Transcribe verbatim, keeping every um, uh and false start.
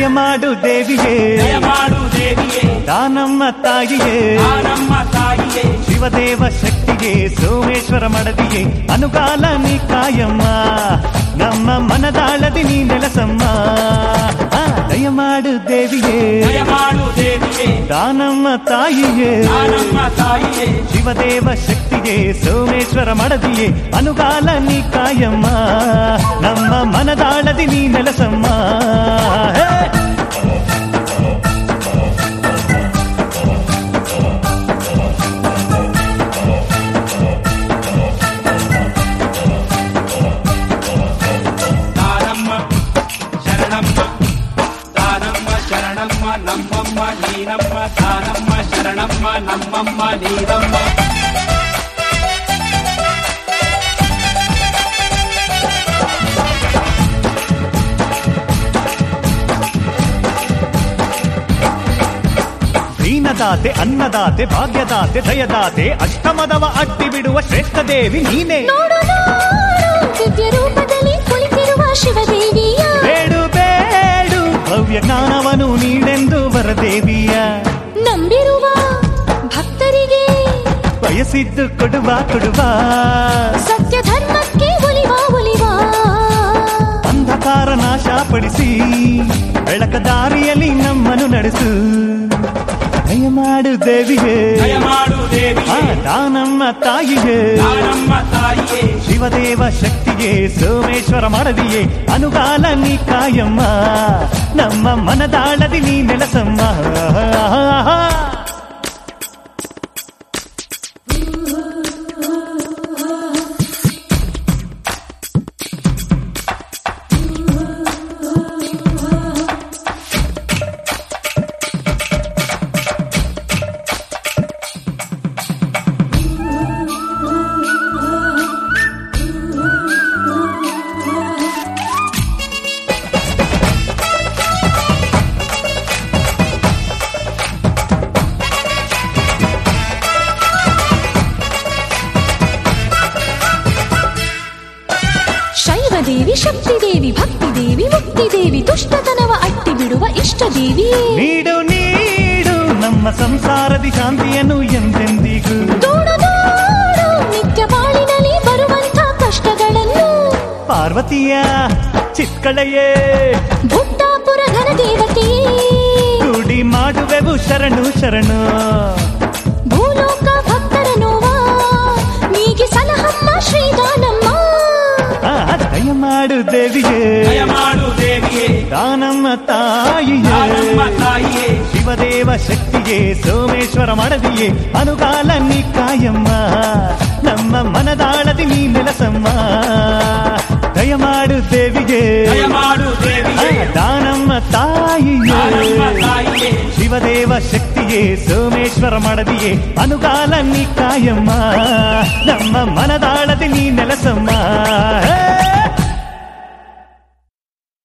ದಯಮಾಡು ದೇವಿಯೇ ದಯಮಾಡು ದೇವಿಯೇ ದಾನಮ್ಮ ತಾಯಿಯೇ ದಾನಮ್ಮ ತಾಯಿಯೇ ಶಿವದೇವ ಶಕ್ತಿಗೆ ಸೋಮೇಶ್ವರ ಮಡದಿಯೇ ಅನುಕಾಲ ನೀ ಕಾಯಮ್ಮ ನಮ್ಮ ಮನದಾಳದಿ ನೀ ನೆಲಸಮ್ಮ ದಯಮಾಡು ದೇವಿಯೇ ದಯಮಾಡು ದೇವಿಯೇ ದಾನಮ್ಮ ತಾಯಿಯೇ ದಾನಮ್ಮ ತಾಯಿಯೇ ಶಿವದೇವ ಶಕ್ತಿಗೆ ಸೋಮೇಶ್ವರ ಮಡದಿಯೇ ಅನುಕಾಲ ನೀ ಕಾಯಮ್ಮ ನಮ್ಮ ಮನದಾಳದಿ ನೀ ನೆಲಸಮ್ಮ ನಮ್ಮಮ್ಮ ನೀನಮ್ಮ ದಾನಮ್ಮ ಶರಣಮ್ಮ ನಮ್ಮಮ್ಮ ನೀನಮ್ಮ ದೀನದಾತೆ ಅನ್ನದಾತೆ ಭಾಗ್ಯದಾತೆ ದಯದಾತೆ ಅಷ್ಟಮದವ ಅಟ್ಟಿ ಬಿಡುವ ಶ್ರೇಷ್ಠ ದೇವಿ ನೀನೇ ದಿವ್ಯ ರೂಪದಲ್ಲಿ ಕುಳಿತಿರುವ ಶಿವದೇವಿಯ ಬೇಡು ಬೇಡು ಭವ್ಯ ಜ್ಞಾನವನು ನೀಡೆಂದು ವರದೇವಿಯ ನಂಬಿರುವ ಭಕ್ತರಿಗೆ ಬಯಸಿದ್ದು ಕೊಡುವ ಕೊಡುವ ಸತ್ಯ ಧರ್ಮಕ್ಕೆ ಒಲಿವ ಒಲಿವ ಅಂಧಕಾರ ನಾಶ ಪಡಿಸಿ ಬೆಳಕ ದಾರಿಯಲ್ಲಿ ನಮ್ಮನ್ನು ನಡೆಸು ದಯಮಾಡು ದೇವಿಯೇ ದಯಮಾಡು ದೇವಿಯೇ ದಾನಮ್ಮ ತಾಯಿಯೇ ದಾನಮ್ಮ ತಾಯಿಯೇ ಶಿವದೇವ ಶಕ್ತಿಗೆ ಸೋಮೇಶ್ವರ ಮಡದಿಯೇ ಅನುಕಾಲ ನೀ ಕಾಯಮ್ಮ ನಮ್ಮ ಮನದಾಳದಿ ನೀ ನೆಲಸಮ್ಮ ದೇವಿ ಶಕ್ತಿ ದೇವಿ ಭಕ್ತಿ ದೇವಿ ಮುಕ್ತಿ ದೇವಿ ದುಷ್ಟತನವ ಅಟ್ಟಿ ಬಿಡುವ ಇಷ್ಟ ದೇವಿ ನೀಡು ನೀಡು ನಮ್ಮ ಸಂಸಾರದಿ ಶಾಂತಿಯನ್ನು ಎಂದೆಂದಿಗೂ ದೂಡು ದೂಡು ನಿತ್ಯ ಬಾಳಿನಲ್ಲಿ ಬರುವಂಥ ಕಷ್ಟಗಳನ್ನು ಪಾರ್ವತಿಯ ಚಿತ್ಕಳೆಯೇ ಭುಕ್ತಾಪುರ ಘನ ದೇವತೆಯೇ ಕೂಡಿ ಮಾಡುವೆವು ಶರಣು ಶರಣು ಭೂಲೋಕ ಭಕ್ತರ ನೋವಾ ನೀಗಿ ಸಲಹಮ್ಮ ಶ್ರೀದಾನಮ್ಮ ದಯಮಾಡು ದೇವಿಯೇ ದಯಮಾಡು ದೇವಿಯೇ ದಾನಮ್ಮ ತಾಯಿಯೇ ದಾನಮ್ಮ ತಾಯಿಯೇ ಶಿವದೇವ ಶಕ್ತಿಗೆ ಸೋಮೇಶ್ವರ ಮಡದಿಯೇ ಅನುಕಾಲ ನೀ ಕಾಯಮ್ಮ ನಮ್ಮ ಮನದಾಳದಿ ನೀ ನೆಲಸಮ್ಮ ದಯಮಾಡು ದೇವಿಯೇ ದಯಮಾಡು ದೇವಿಯೇ ದಾನಮ್ಮ ತಾಯಿಯೇ ದಾನಮ್ಮ ತಾಯಿಯೇ ಶಿವದೇವ ಶಕ್ತಿಗೆ ಸೋಮೇಶ್ವರ ಮಡದಿಯೇ ಅನುಕಾಲ ನೀ ಕಾಯಮ್ಮ ನಮ್ಮ ಮನದಾಳದಿ ನೀ ನೆಲಸಮ್ಮ